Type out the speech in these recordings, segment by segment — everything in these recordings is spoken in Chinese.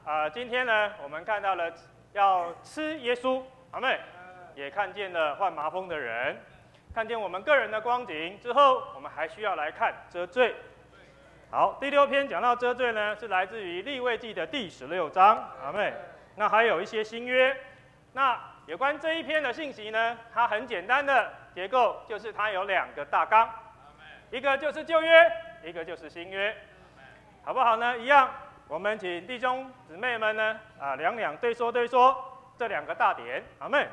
今天呢，我们看到了要吃耶稣，阿们，也看见了患麻风的人，看见我们个人的光景之后，我们还需要来看遮罪。好，第6篇讲到遮罪呢，是来自于利未记的第16章，阿们。那还有一些新约。那有关这一篇的信息呢，它很简单的结构，就是它有2个大纲，一个就是旧约，一个就是新约，好不好呢？一样，我们请弟兄姊妹们呢，两对说这2个大点，阿们。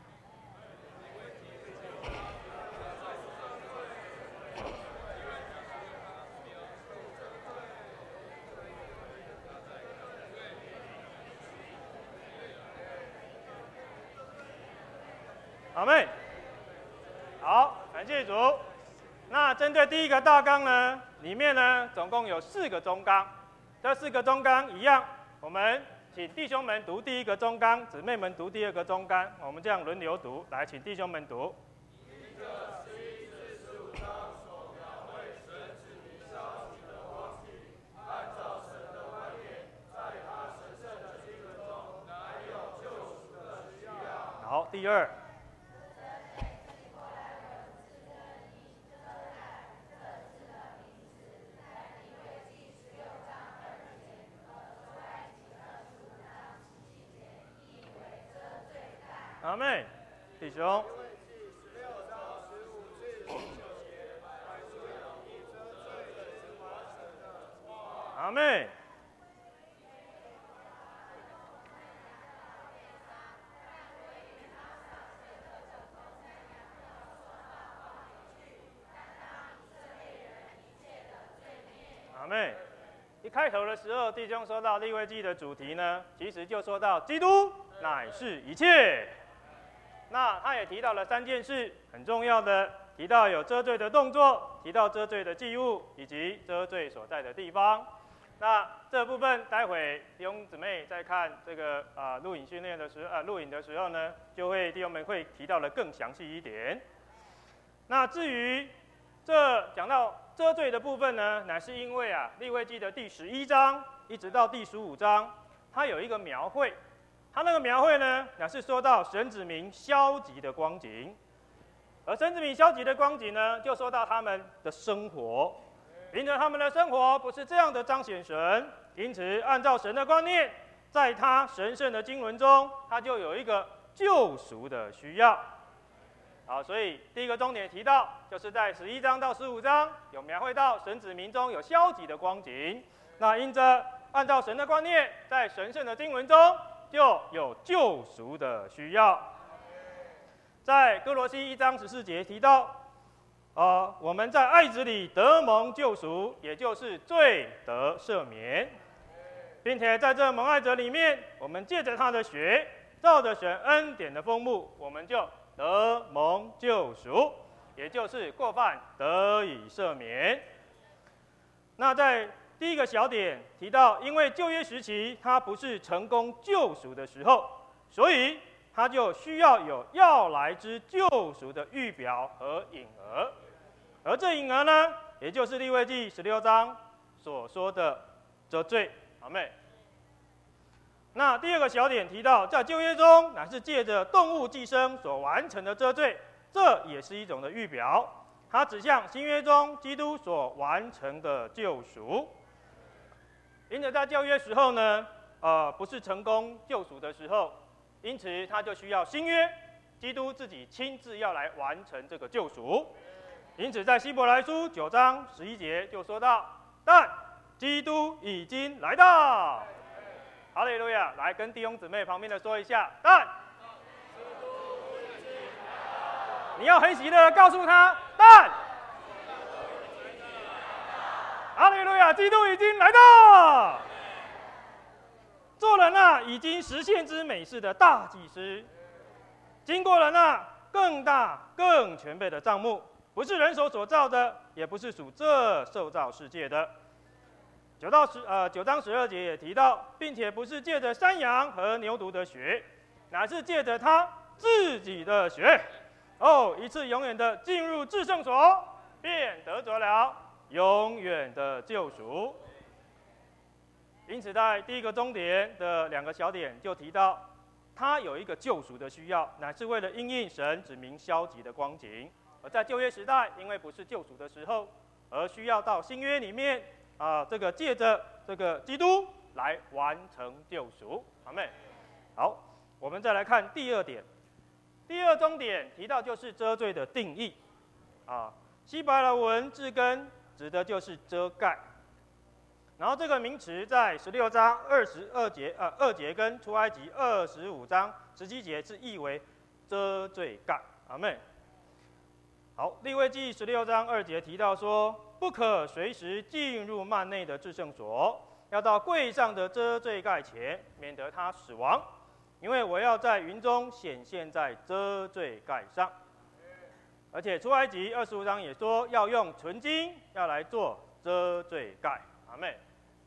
阿们。好，感谢主。那针对第1个大纲呢，里面呢总共有4个中纲，这4个中纲一样，我们请弟兄们读第1个中纲，姊妹们读第2个中纲，我们这样轮流读。来，请弟兄们读。 依着11至15章所描绘神子民消极的光景，按照神的观念，在他神圣的经纶中，乃有救赎的需要。 好，第2。阿们，弟兄。阿们。阿们。一开头的时候，弟兄说到利未记的主题呢，其实就说到基督乃是一切。那他也提到了3件事，很重要的，提到有遮罪的动作，提到遮罪的祭物，以及遮罪所在的地方。那这部分待会弟兄姊妹在看这个录影训练的时候，录影的时候呢，弟兄们会提到的更详细一点。那至于讲到遮罪的部分呢，乃是因为利未记的第11章一直到第15章，它有一个描绘。他那个描绘呢，乃是说到神子民消极的光景，而神子民消极的光景呢，就说到他们的生活，因着他们的生活不是这样的彰显神，因此按照神的观念，在他神圣的经纶中，他就有一个救赎的需要。好，所以第1个重点提到，就是在11章到15章有描绘到神子民中有消极的光景，那因着按照神的观念，在神圣的经纶中，就有救赎的需要。在哥罗西1章14节提到，我们在爱子里得蒙救赎，也就是罪得赦免，并且在这蒙爱者里面，我们借着他的血，照着神恩典的丰富，我们就得蒙救赎，也就是过犯得以赦免。那在第1个小点提到，因为旧约时期它不是成功救赎的时候，所以它就需要有要来之救赎的预表和引额，而这引额呢，也就是利未记16章所说的遮罪。阿们。那第2个小点提到，在旧约中乃是借着动物寄生所完成的遮罪，这也是一种的预表，它指向新约中基督所完成的救赎。因此，在旧约时候呢，不是成功救赎的时候，因此他就需要新约，基督自己亲自要来完成这个救赎。因此，在希伯来书9章11节就说到：“但基督已经来到。”哈利路亚！来跟弟兄姊妹旁边的说一下：“但你要很喜乐告诉他，但。”哈利路亚！基督已经来到，做了那已经实现之美事的大祭司，经过了那更大更全备的帐幕，不是人手所造的，也不是属这受造世界的。9章12节也提到，并且不是借着山羊和牛犊的血，乃是借着他自己的血，一次永远的进入至圣所，便得着了永远的救赎。 因此，在第一个终点的2个小点就提到，它有一个救赎的需要，乃是为了因应神指明消极的光景。而在旧约时代，因为不是救赎的时候，而需要到新约里面这个借着这个基督来完成救赎。阿们。好，我们再来看第2点。第2终点提到就是遮罪的定义希伯来文字根指的就是遮盖。然后这个名词在16章22节2节跟出埃及25章17节是译为遮罪盖。阿们。好，利未记16章2节提到说，不可随时进入幔内的至圣所，要到柜上的遮罪盖前，免得他死亡，因为我要在云中显现在遮罪盖上。而且出埃及25章也说，要用纯金要来做遮罪盖。阿们。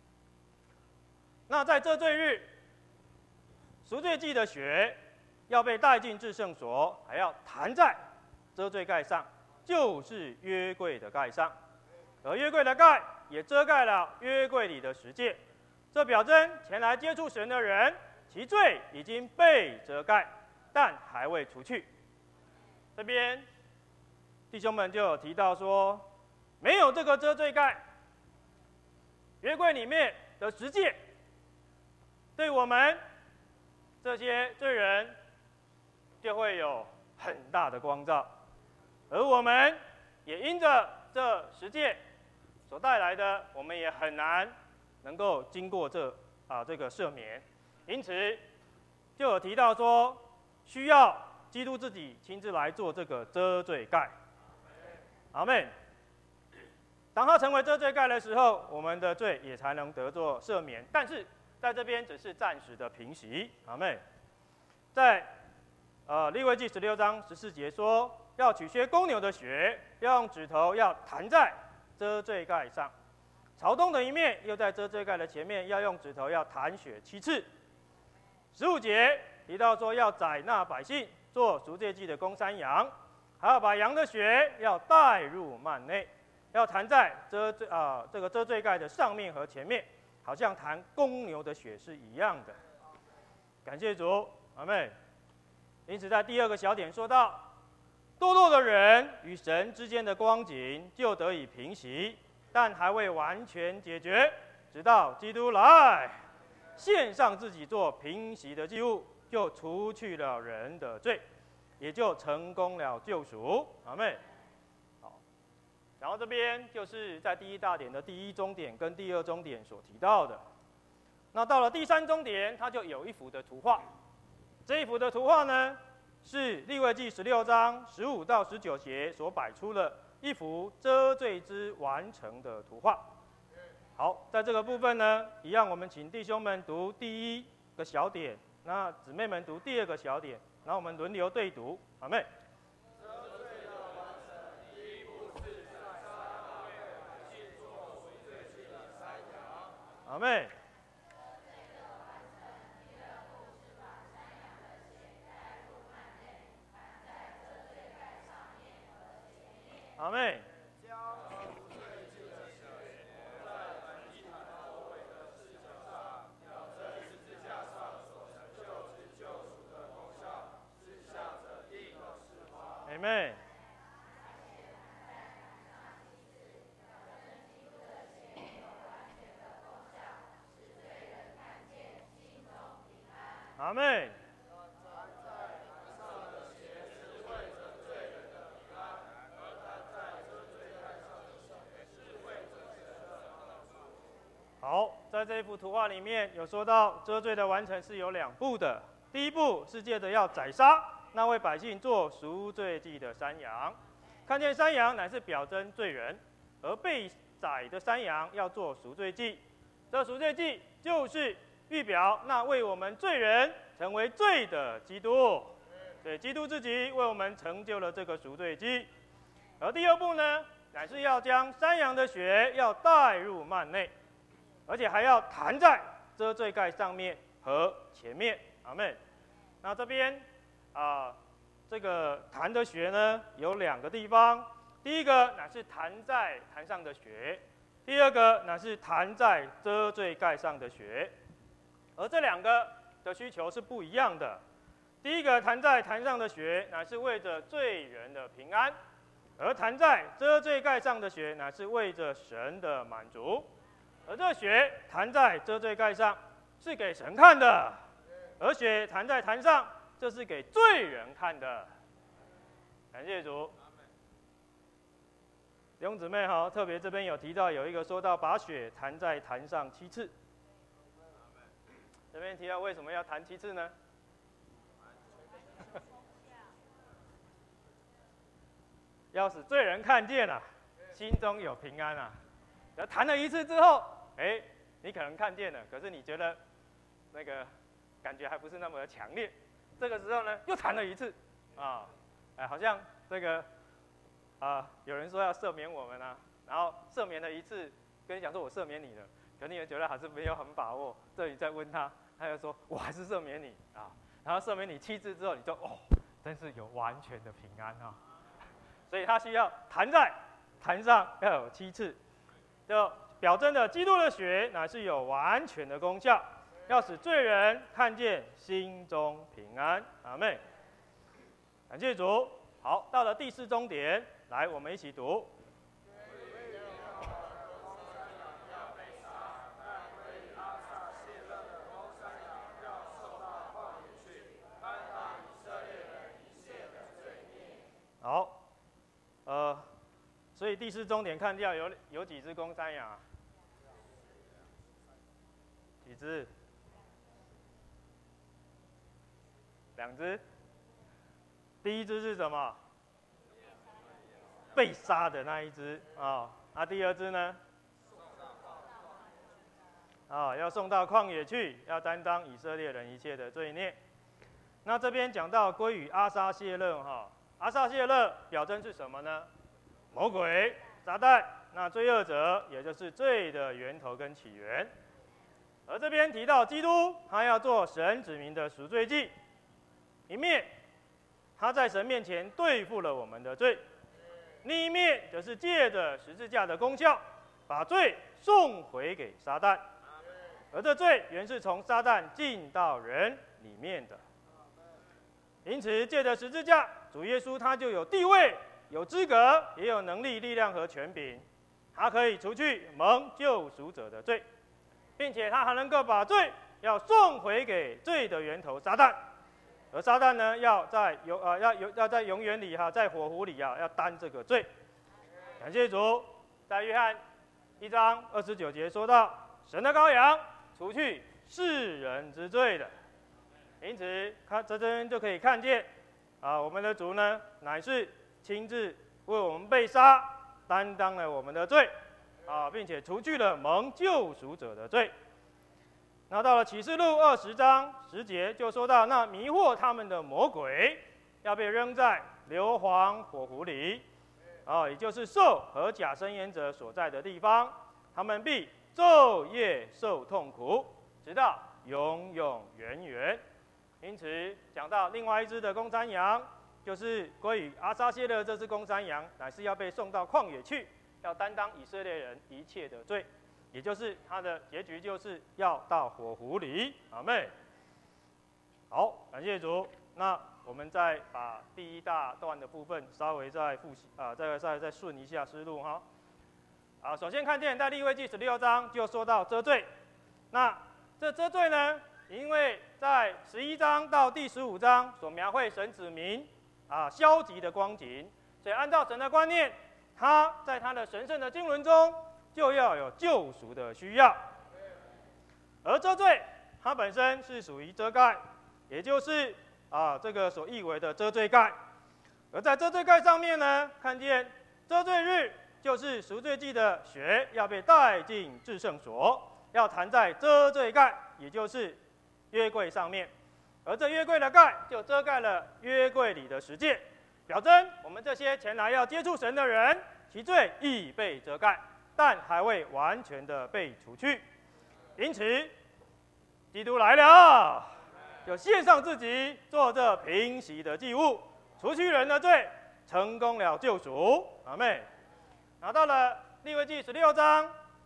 那在遮罪日，赎罪祭的血要被带进至圣所，还要弹在遮罪盖上，就是约柜的盖上。而约柜的盖也遮盖了约柜里的十诫，这表征前来接触神的人，其罪已经被遮盖，但还未除去。这边弟兄们就有提到说，没有这个遮罪盖，约柜里面的十诫对我们这些罪人就会有很大的光照，而我们也因着这十诫所带来的，我们也很难能够经过这个赦免。因此就有提到说，需要基督自己亲自来做这个遮罪盖。阿们。当他成为遮罪盖的时候，我们的罪也才能得做赦免。但是在这边只是暂时的平息。阿们。在利未记16章14节说，要取些公牛的血，要用指头要弹在遮罪盖上，朝东的一面又在遮罪盖的前面，要用指头要弹血7次。15节提到说，要宰那百姓做赎罪祭的公山羊，还要把羊的血要带入幔内，要弹在这个遮罪盖的上面和前面，好像弹公牛的血是一样的。感谢主。阿们。因此在第2个小点说到，堕落的人与神之间的光景就得以平息，但还未完全解决，直到基督来献上自己做平息的祭物，就除去了人的罪，也就成功了救赎。阿们。好，然后这边就是在第1大点的第1终点跟第2终点所提到的。那到了第3终点，它就有一幅的图画。这一幅的图画呢，是利未记16章15到19节所摆出的一幅遮罪之完成的图画。好，在这个部分呢，一样我们请弟兄们读第1个小点，那姊妹们读第2个小点，然后我们轮流对读。阿们。 遮罪的完成，第一步是在撒马为百姓做赎罪祭的山羊。 阿们。阿们。 将赎罪祭的血抹在燔祭坛周围的四角上，要这十字架上所成就之救赎的功效，是向着地的释放。 阿们。阿们。好，在这一幅图画里面有说到，遮罪的完成是有2步的。第一步是借着要宰杀那为百姓做赎罪祭的山羊，看见山羊乃是表征罪人，而被宰的山羊要做赎罪祭。这赎罪祭就是预表那为我们罪人成为罪的基督，对，基督自己为我们成就了这个赎罪祭。而第2步呢，乃是要将山羊的血要带入幔内，而且还要弹在遮罪盖上面和前面。阿们。那这边这个弹的血呢，有2个地方。第一个乃是弹在坛上的血， 第二个乃是弹在遮罪盖上的血，而这两个的需求是不一样的。第一个弹在坛上的血，乃是为着罪人的平安；而弹在遮罪盖上的血，乃是为着神的满足。而这血弹在遮罪盖上，是给神看的；而血弹在坛上，这是给罪人看的。感谢主。弟兄姊妹好，特别这边有提到有一个说到把血弹在坛上7次。这边提到为什么要弹7次呢？要使罪人看见啊，心中有平安啊。然后弹了1次之后，你可能看见了，可是你觉得那个感觉还不是那么的强烈。这个时候呢，又弹了1次，好像这个有人说要赦免我们啊，然后赦免了1次，跟你讲说我赦免你了，可你也觉得还是没有很把握，这里再问他，他就说我还是赦免你啊，然后赦免你7次之后，你就真是有完全的平安啊。所以他需要弹在坛上要有7次，就表征的基督的血乃是有完全的功效，要使罪人看见心中平安。阿们。感谢主。好，到了第4终点，来，我们一起读。好。所以第4终点看掉有几只公山羊？几只？2只。第1只是什么？被杀的那一只啊。第2只呢？要送到旷野去，要担当以色列人一切的罪孽。那这边讲到归于阿撒谢勒阿撒谢勒表征是什么呢？魔鬼、撒旦，那罪恶者，也就是罪的源头跟起源。而这边提到基督，他要做神子民的赎罪祭，一面他在神面前对付了我们的罪，另一面则是借着十字架的功效，把罪送回给撒旦。而这罪原是从撒旦进到人里面的，因此借着十字架，主耶稣他就有地位、有资格，也有能力、力量和权柄，他可以除去蒙救赎者的罪，并且他还能够把罪要送回给罪的源头撒旦。而撒旦呢，要在永远里在火湖里要担这个罪。感谢主，在约翰1章29节说到，神的羔羊除去世人之罪的。因此，这边就可以看见，我们的主呢，乃是亲自为我们被杀，担当了我们的罪，并且除去了蒙救赎者的罪。那到了启示录20章10节，就说到那迷惑他们的魔鬼要被扔在硫磺火湖里，也就是兽和假申言者所在的地方，他们必昼夜受痛苦，直到永永远远。因此，讲到另外一只的公山羊，就是归于阿撒谢勒这只公山羊，乃是要被送到旷野去，要担当以色列人一切的罪。也就是它的结局，就是要到火湖里。阿们。好，感谢主。那我们再把第一大段的部分稍微再复习再顺一下思路哈。首先看见在利未记16章就说到遮罪。那这遮罪呢，因为在11章到第15章所描绘神子民消极的光景，所以按照神的观念，他在他的神圣的经纶中，就要有救赎的需要。而遮罪它本身是属于遮盖，也就是这个所译为的遮罪盖。而在遮罪盖上面呢，看见遮罪日就是赎罪祭的血要被带进至圣所，要弹在遮罪盖，也就是约柜上面。而这约柜的盖就遮盖了约柜里的十诫，表征我们这些前来要接触神的人，其罪已被遮盖，但还未完全的被除去。因此，基督来了，就献上自己做这平息的祭物，除去人的罪，成功了救赎。阿们。拿到了利未记16章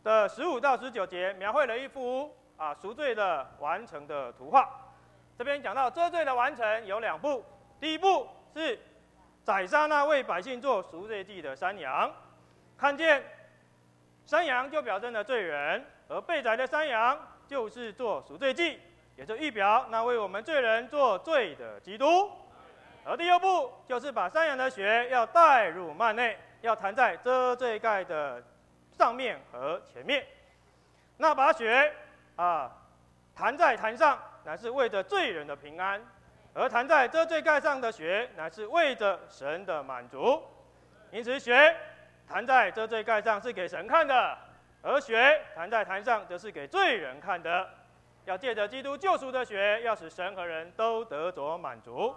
的15到19节，描绘了一幅赎罪的完成的图画。这边讲到遮罪的完成有2步，第一步是宰杀那为百姓做赎罪祭的山羊，看见山羊就表征了罪人，而被宰的山羊就是做赎罪祭，也就预表那为我们罪人做罪的基督。而第2步就是把山羊的血要带入幔内，要弹在遮罪盖的上面和前面。那把血弹在坛上，乃是为着罪人的平安；而弹在遮罪盖上的血，乃是为着神的满足。因此，血弹在遮罪盖上是给神看的，而血弹在坛上则是给罪人看的。要借着基督救赎的血，要使神和人都得着满足。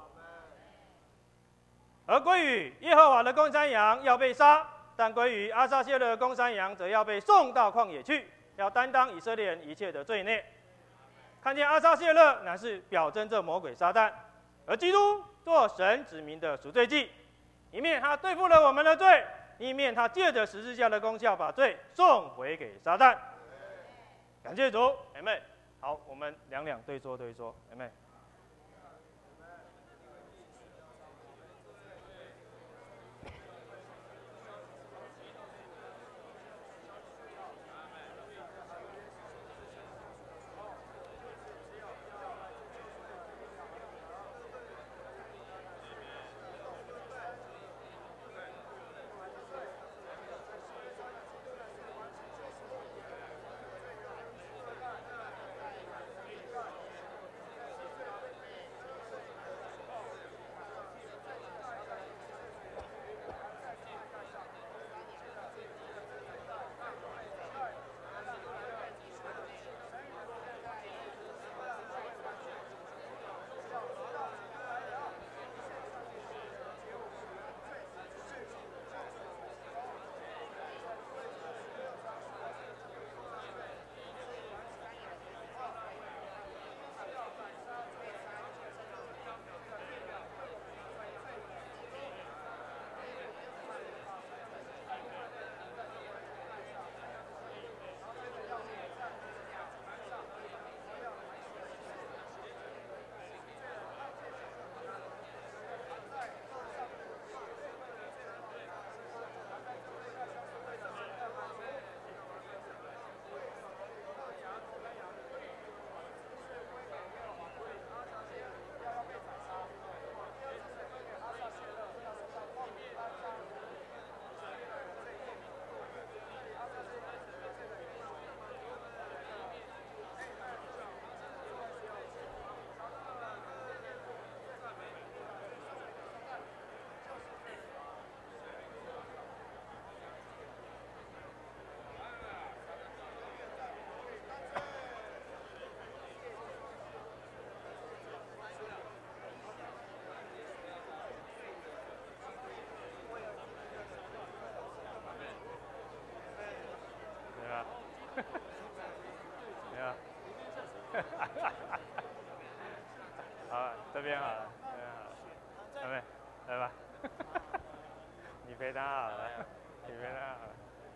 而归于耶和华的公山羊要被杀，但归于阿撒谢勒的公山羊则要被送到旷野去，要担当以色列人一切的罪孽。看见阿撒谢勒乃是表征着魔鬼撒旦，而基督做神子民的赎罪祭，一面他对付了我们的罪，一面他借着十字架的功效把罪送回给撒旦。感谢主，阿们。好，我们两对说，阿们。好，这边好了，这边好了，妹妹，来吧，你陪他好了，你陪他好了。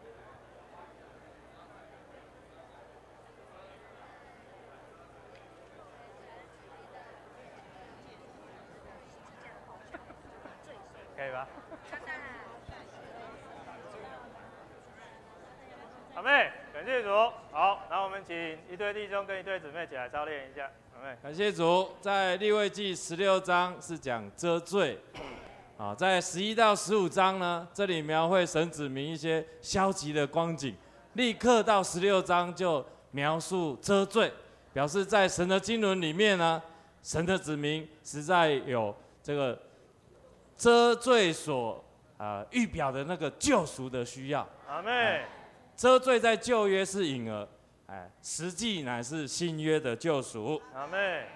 可以吧？好妹，感谢主。好，然后我们请一对弟兄跟一对姊妹起来操练一下。好妹， 感谢主。在利未记16章是讲遮罪，在11到15章呢，这里描绘神子民一些消极的光景。立刻到16章就描述遮罪，表示在神的经纶里面呢，神的子民实在有这个遮罪所预表的那个救赎的需要。 阿妹。 遮罪在旧约是影儿，实际乃是新约的救赎。 阿们，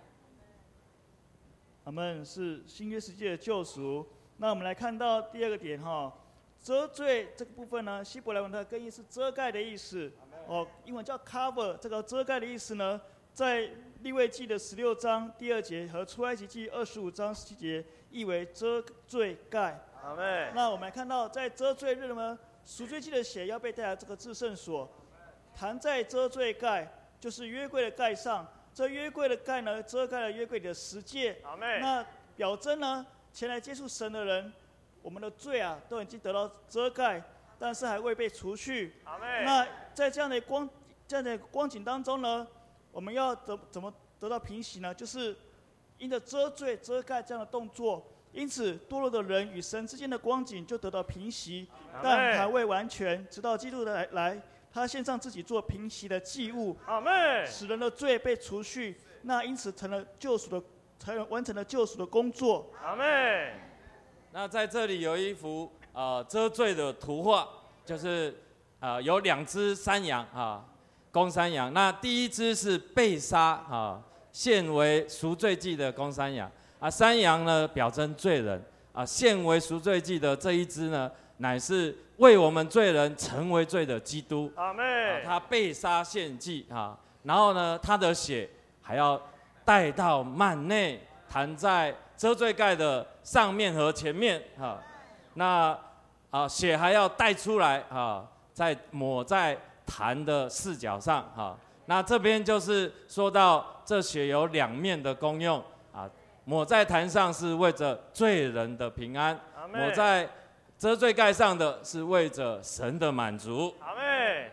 阿们是新约世界的救赎。那我们来看到第2个点遮罪这个部分呢，希伯来文的根义是遮盖的意思。英文叫 cover， 这个遮盖的意思呢，在利未记的16章第2节和出埃及记25章17节译为遮罪盖。 阿们。 那我们来看到，在遮罪日呢，赎罪祭的血要被带来这个至圣所， 坛在遮罪盖，就是约柜的盖上。这约柜的盖呢，遮盖了约柜里的十诫。 阿妹。 那表征呢，前来接触神的人，我们的罪啊，都已经得到遮盖，但是还未被除去。 阿妹。 那在这样的光景当中呢，我们要怎么得到平息呢？就是因着遮罪、遮盖这样的动作，因此堕落的人与神之间的光景就得到平息，但还未完全，直到基督的来。他献上自己做平息的祭物， 阿妹， 使人的罪被除去，那因此才完成了救赎的工作。 阿妹。 那在这里有一幅遮罪的图画，就是有2只山羊公山羊。那第一只是被杀献为赎罪祭的公山羊山羊呢表征罪人献为赎罪祭的这一只呢，乃是为我们罪人成为罪的基督。 阿妹。 他被杀献祭然后呢，他的血还要带到幔内，弹在遮罪盖的上面和前面那血还要带出来再抹在坛的四角上那这边就是说到这血有2面的功用抹在坛上是为着罪人的平安，抹在遮罪盖上的是为着神的满足。 阿妹。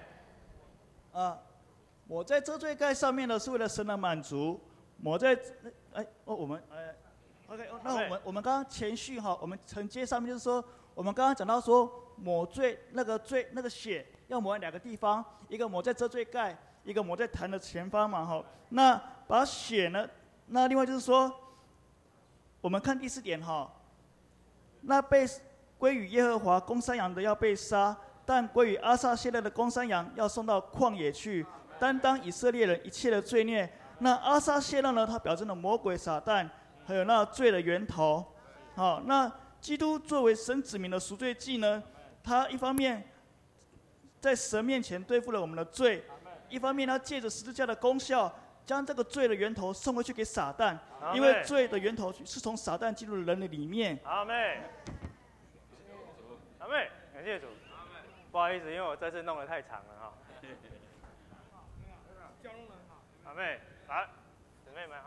抹在遮罪盖上面呢，是为了神的满足。抹在OK， 那我们刚刚前序我们承接上面就是说，我们刚刚讲到说抹罪那个血要抹在2个地方，一个抹在遮罪盖，一个抹在坛的前方嘛那把血呢，那另外就是说，我们看第4点那被归于耶和华公山羊的要被杀，但归于阿撒谢勒的公山羊要送到旷野去，担当以色列人一切的罪孽。那阿撒谢勒呢，它表征了魔鬼撒旦，还有那罪的源头。那基督作为神子民的赎罪祭呢，他一方面在神面前对付了我们的罪，一方面他借着十字架的功效，将这个罪的源头送回去给撒旦，因为罪的源头是从撒旦进入人的里面。 阿妹。阿妹，感谢主。不好意思，因为我这次弄得太长了阿妹，来，姊妹们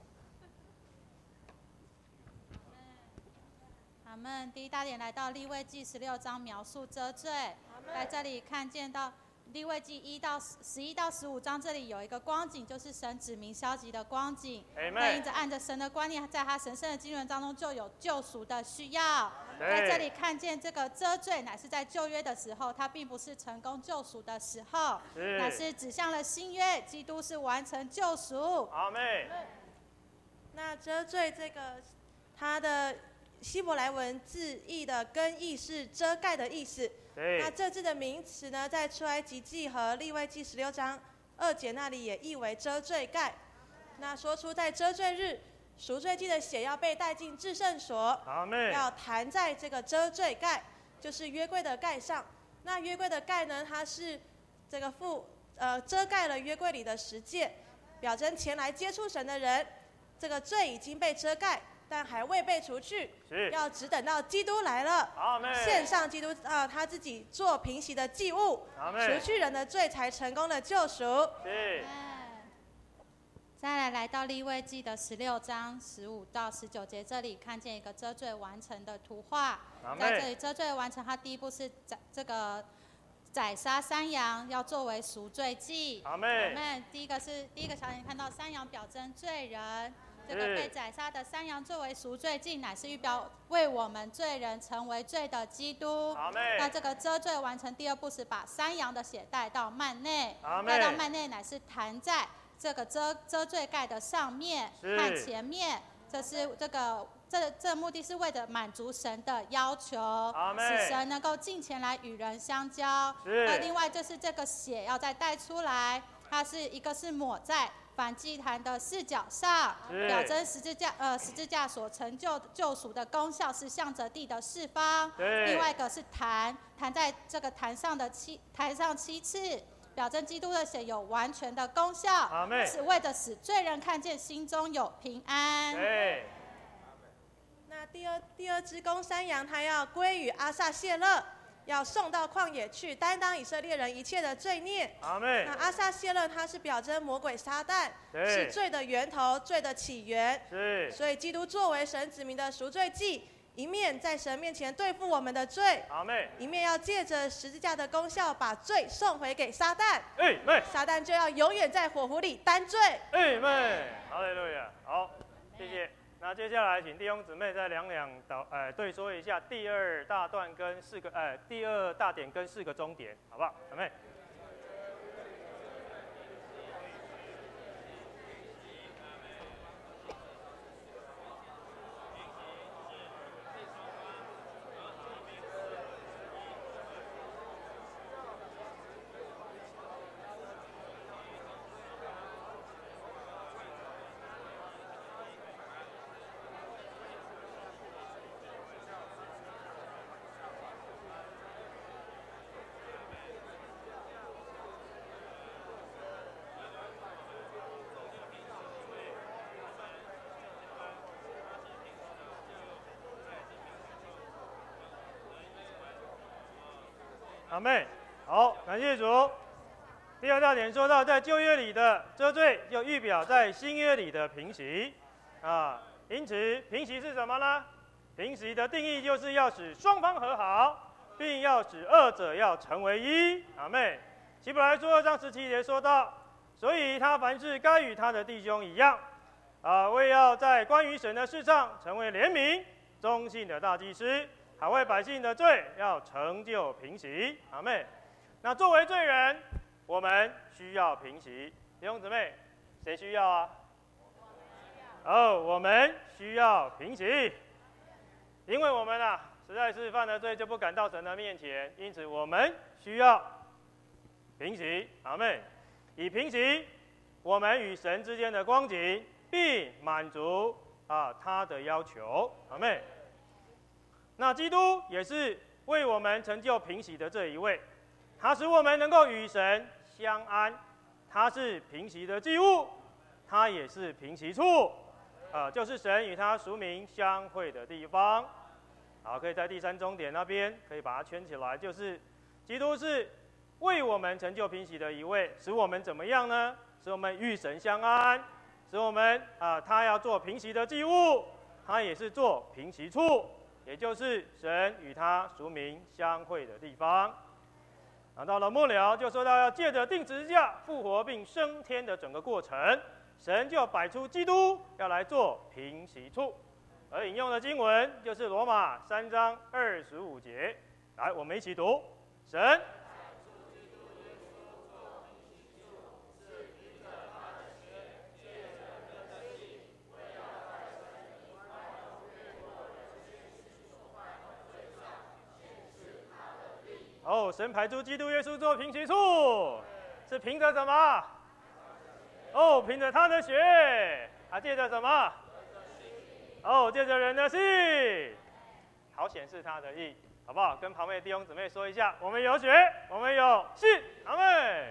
阿们。第一大点来到利未记16章，描述遮罪。在这里看见到利未记11到15章，这里有一个光景，就是神指明消极的光景。那因着按着神的观念，在他神圣的经纶当中就有救赎的需要。在这里看见这个遮罪，乃是在旧约的时候，它并不是成功救赎的时候，乃是指向了新约，基督是完成救赎。 阿妹。 那遮罪这个，它的希伯来文字义的根义是遮盖的意思。那这字的名词呢，在出埃及记和利未记16章2节那里也译为遮罪盖。那说出在遮罪日，赎罪祭的血要被带进至圣所，要弹在这个遮罪盖，就是约柜的盖上。那约柜的盖呢，它是这个遮盖了约柜里的十诫，表征前来接触神的人，这个罪已经被遮盖，但还未被除去，要只等到基督来了，献上基督他自己做平息的祭物，除去人的罪，才成功的救赎。 再来到利未记的16章15到19节，这里看见一个遮罪完成的图画。在这里遮罪完成，它第一步是宰杀山羊，要作为赎罪祭。阿们。第一个小点看到山羊表征罪人，这个被宰杀的山羊作为赎罪祭，乃是预表为我们罪人成为罪的基督。那这个遮罪完成，第2步是把山羊的血带到幔内，带到幔内乃是弹在这个遮罪盖的上面和前面，这目的是为了满足神的要求，使神能够近前来与人相交。那另外就是这个血要再带出来，它一个是抹在燔祭坛的四角上，表征十字架所成就救赎的功效是向着地的四方。另外一个是弹在这个坛上7次。表征基督的血有完全的功效，是为了使罪人看见心中有平安。 那第二只公山羊，它要归于阿撒谢勒， 要送到旷野去，担当以色列人一切的罪孽。 阿妹。 那阿撒谢勒他是表征魔鬼撒旦，是罪的源头，罪的起源。 是。 所以基督作为神子民的赎罪祭，一面在神面前对付我们的罪， 阿妹。 一面要借着十字架的功效，把罪送回给撒旦。 妹。 撒旦就要永远在火湖里担罪。 妹。哈利路亚。好，谢谢。那接下来，请弟兄姊妹再对说一下第二大段跟第二大点跟4个终点，好不好？阿妹。阿妹，好，感谢主。第二大点说到，在旧约里的遮罪，就预表在新约里的平息啊。因此，平息是什么呢？平息的定义就是要使双方和好，并要使二者要成为一。阿妹，希伯来书2章17节说到，所以他凡事该与他的弟兄一样，为要在关于神的事上成为怜悯、忠信的大祭司。好为百姓的罪要成就平息，阿妹。那作为罪人，我们需要平息。弟兄姊妹，谁需要啊？我们需要平息，因为我们实在是犯了罪，就不敢到神的面前，因此我们需要平息，阿妹。以平息我们与神之间的光景，并满足他的要求，阿妹。那基督也是为我们成就平息的这一位，他使我们能够与神相安，他是平息的祭物，他也是平息处，就是神与他属民相会的地方。好，可以在第3终点那边可以把它圈起来，就是基督是为我们成就平息的一位，使我们怎么样呢？使我们与神相安，使我们他要做平息的祭物，他也是做平息处。也就是神与他属民相会的地方。到了末了，就说到要借着钉十字架、复活并升天的整个过程，神就摆出基督要来做平息处。而引用的经文就是罗马3章25节。来，我们一起读：神神排出基督耶稣做平息处，是凭着什么？凭着他的血，借着什么？借着人的信，好显示他的义，好不好？跟旁边的弟兄姊妹说一下，我们有血，我们有信，阿们。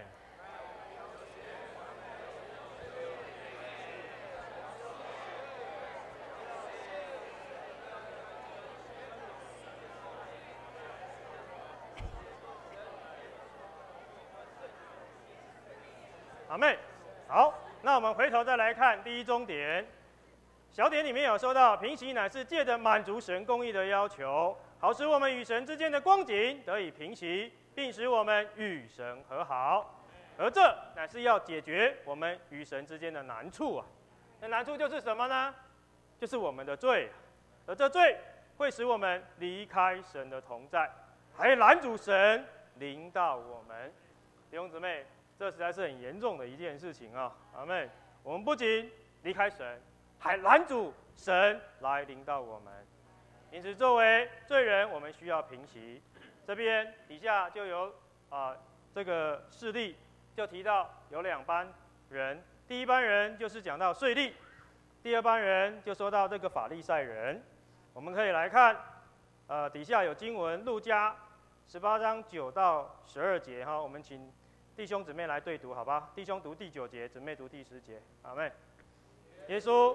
阿妹，好，那我们回头再来看第1终点，小点里面有说到，平息乃是借着满足神公义的要求，好使我们与神之间的光景得以平息，并使我们与神和好。而这乃是要解决我们与神之间的难处啊。那难处就是什么呢？就是我们的罪，而这罪会使我们离开神的同在，还拦阻神临到我们。弟兄姊妹，这实在是很严重的一件事情啊！阿们。我们不仅离开神，还拦阻神来临到我们。因此，作为罪人，我们需要平息。这边底下就有这个事例，就提到有2班人。第一班人就是讲到税吏，第二班人就说到这个法利赛人。我们可以来看，底下有经文，路加18章9到12节哈，我们请弟兄姊妹来对读，好吧？弟兄读第9节，姊妹读第10节。阿们。耶稣。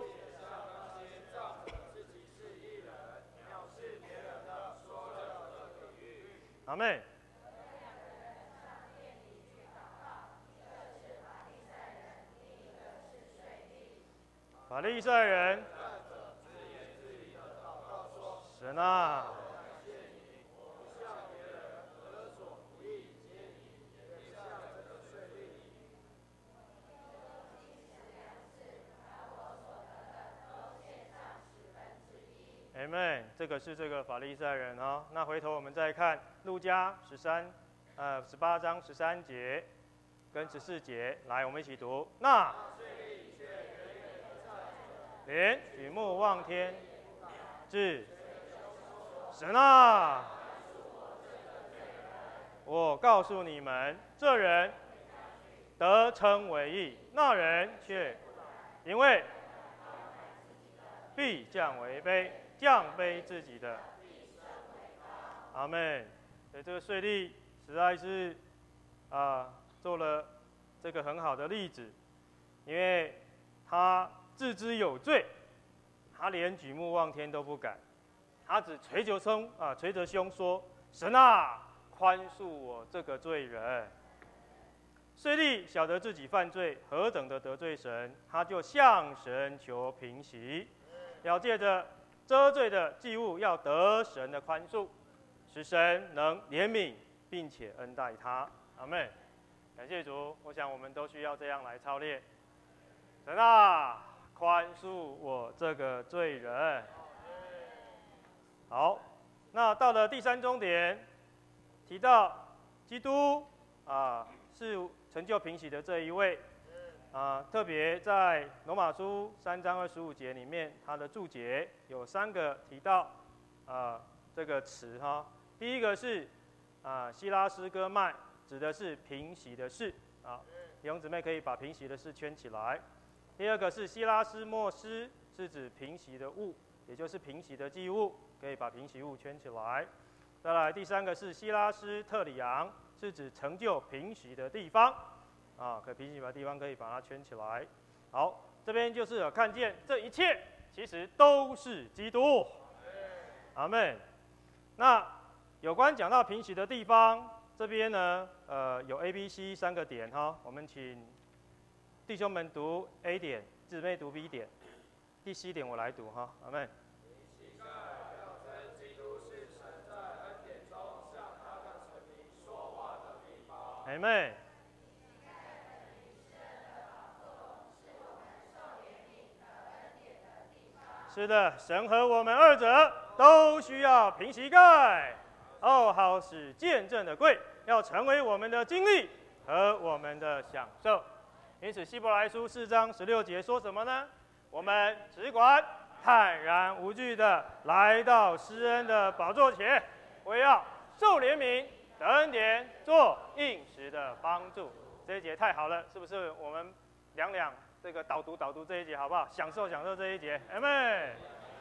阿妹。法利赛人，神啊！阿们，这个是这个法利赛人哦。那回头我们再看路加18章13节跟14节，来，我们一起读。那连举目望天，至神啊！我告诉你们，这人得称为义，那人却因为必降为卑，降卑自己的。阿们。所以这个税吏实在是做了这个很好的例子，因为他自知有罪，他连举目望天都不敢，他只捶着胸说：“神啊，宽恕我这个罪人。”税吏晓得自己犯罪何等的得罪神，他就向神求平息，要借着遮罪的祭物，要得神的宽恕，使神能怜悯并且恩待他。阿们。感谢主，我想我们都需要这样来操练。神啊，宽恕我这个罪人。好，那到了第3重点，提到基督是成就平息的这一位特别在罗马书3章25节里面，它的注解有3个提到这个词哈。第一个是希拉斯哥麦，指的是平息的事弟兄姊妹可以把平息的事圈起来。第二个是希拉斯莫斯，是指平息的物，也就是平息的祭物，可以把平息物圈起来。再来第3个是希拉斯特里昂，是指成就平息的地方可平息的地方可以把它圈起来。好，这边就是有看见这一切其实都是基督。阿们。那有关讲到平息的地方，这边呢有 A、B、C 3个点哈，我们请弟兄们读 A 点，姊妹读 B 点，第C 点我来读哈。阿们。阿们。是的，神和我们二者都需要平息盖，好使见证的柜要成为我们的经历和我们的享受。因此，希伯来书4章16节说什么呢？我们只管坦然无惧的来到施恩的宝座前，为要受怜悯、得恩典、做应时的帮助。这一节太好了，是不是？我们两这个导读这一节好不好？享受这一节，阿们。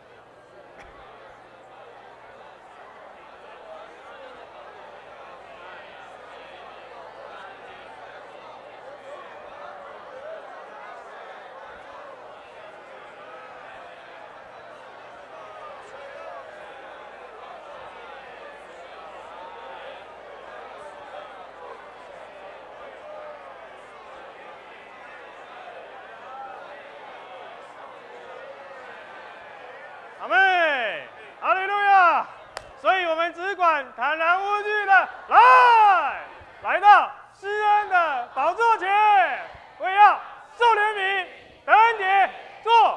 阿们，哈利路亚！所以我们只管坦然无惧的来到施恩的宝座前，为要受怜悯、得恩典、做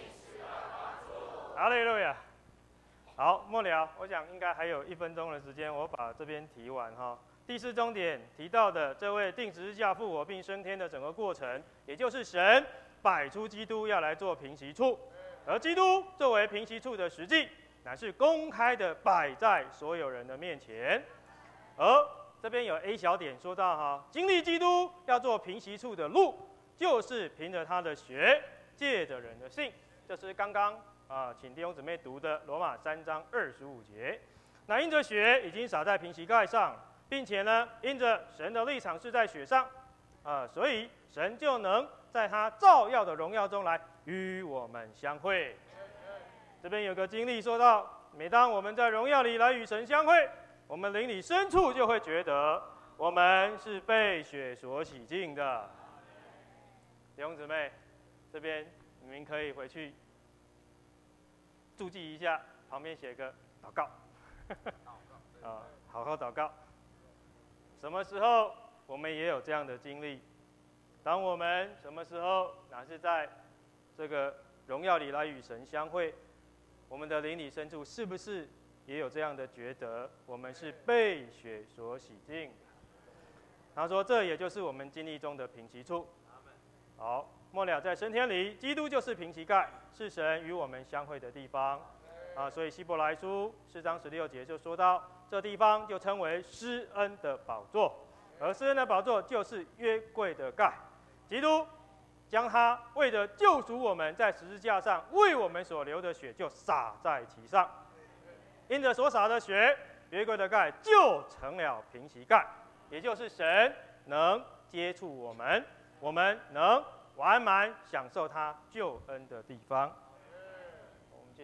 哈利路亚。好，末了，我想应该还有1分钟的时间，我把这边提完哈。第4重点提到的这位定十字架复活并升天的整个过程，也就是神摆出基督要来做平息处。而基督作为平息处的实际，乃是公开的摆在所有人的面前。而这边有 A 小点说到经历基督要做平息处的路，就是凭着他的血，借着人的信。这是刚刚请弟兄姊妹读的罗马3章25节。那因着血已经洒在平息盖上，并且呢，因着神的立场是在血上，所以神就能在他照耀的荣耀中来与我们相会。这边有个经历说到，每当我们在荣耀里来与神相会， 我们灵里深处就会觉得我们是被血所洗净的。弟兄姊妹，这边你们可以回去注记一下，旁边写个祷告，好好祷告。什么时候我们也有这样的经历？当我们什么时候哪是在这个荣耀里来与神相会，我们的灵里深处是不是也有这样的觉得我们是被血所洗净？他说，这也就是我们经历中的平息处。好，末了在升天里，基督就是平息盖，是神与我们相会的地方。所以希伯来书4章16节就说到，这地方就称为施恩的宝座，而施恩的宝座就是约柜的盖。基督将他为了救赎我们，在十字架上为我们所流的血就洒在其上，因着所洒的血，约柜的盖就成了平息盖，也就是神能接触我们，我们能完满享受他救恩的地方。